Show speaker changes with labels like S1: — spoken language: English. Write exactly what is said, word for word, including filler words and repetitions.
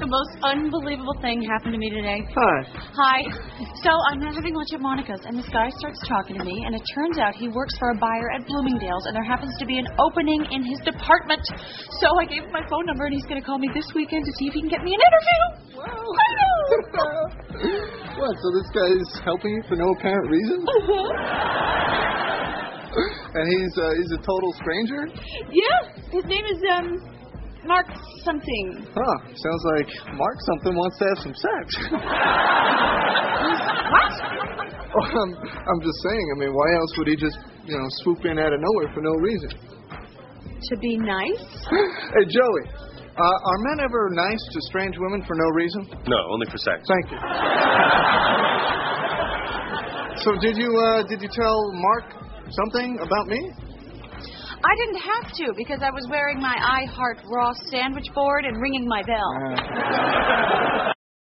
S1: The most unbelievable thing happened to me today.
S2: Hi.
S1: Hi. So I'm having lunch at Monica's, and this guy starts talking to me, and it turns out he works for a buyer at Bloomingdale's, and there happens to be an opening in his department. So I gave him my phone number, and he's going to call me this weekend to see if he can get me an interview.
S2: Wow.
S1: I know.
S2: What, so this guy is helping you for no apparent reason?
S1: Uh-huh.
S2: And he's uh, he's a total stranger?
S1: Yeah. His name is, um... Mark something.
S2: Huh. Sounds like Mark something wants to have some sex.
S1: What?
S2: Oh, I'm, I'm just saying. I mean, why else would he just, you know, swoop in out of nowhere for no reason?
S1: To be nice?
S2: Hey, Joey. Uh, are men ever nice to strange women for no reason?
S3: No, only for sex.
S2: Thank you. So did you uh, did you tell Mark something about me?
S1: I didn't have to because I was wearing my I Heart Raw sandwich board and ringing my bell.
S2: Uh,